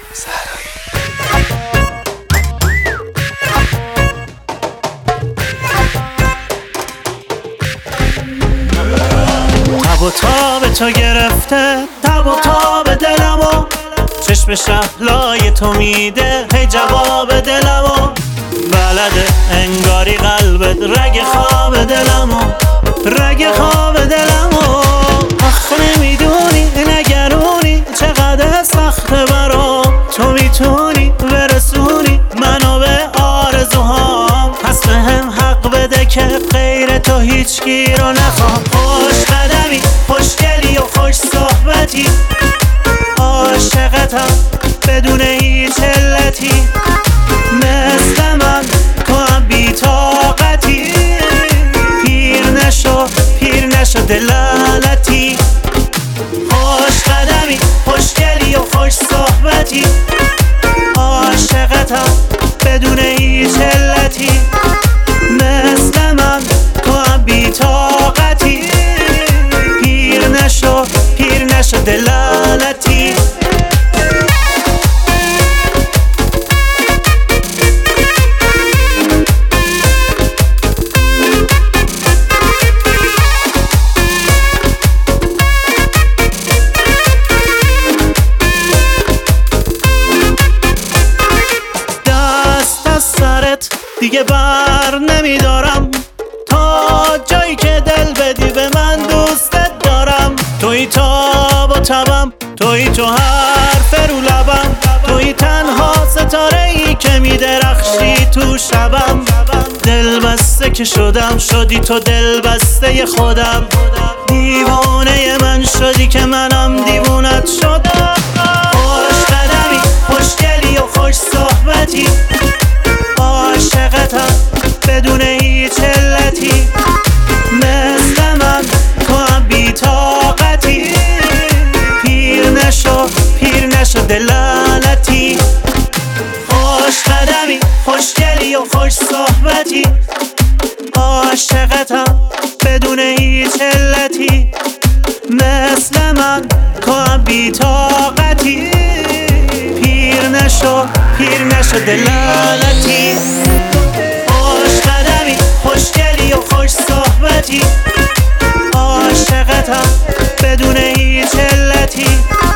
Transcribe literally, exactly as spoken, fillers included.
تب و تاب تو گرفته، تب و تاب دلمو، چشم شهلای تو میده هی جواب دلمو. بلده انگاری قلبت رگ خواب دلمو، رگ خواب دلمو. آخه نمیدونی نگرونی چقدر سخته برام، تو میتونی برسونی منو به آرزوهام. پس بهم حق بده که غیر تو هیچکی رو نخوام. خوش قدمی، خوشگلی و خوش صحبتی، عاشقتم بدون هیچ علتی. مثل من تو هم بی طاقتی، پیر نشو پیر نشو دلالتی. خوش قدمی، خوشگلی و خوش صحبتی، عاشقتم بدون هیچ علتی. مثل من تو هم بی طاقتی، پیر نشو پیر نشو دلالتی. دیگه بر نمیدارم تا جایی که دل بدی به من، دوستت دارم. توی تاب و تبم، توی تو حرف رو لبم، توی تنها ستاره ای که میدرخشی تو شبم. دل بسته که شدم، شدی تو دل بسته خودم. دیوانه من شدی که منم دیوونت شدم. خوش قدمی، خوشگلی و خوش صحبتی، عاشقتم بدون هیچ علتی. مثل من تو هم بی طاقتی، پیر نشو پیر نشو دلالتی. خوش قدمی، خوشگلی و خوش صحبتی، عاشقتم بدون هیچ علتی. مثل من تو هم بی طاقتی، پیر نشو پیر نشو دلالتی. خوش قدمی، خوشگلی و خوش صحبتی، عاشقتم بدون هیچ علتی.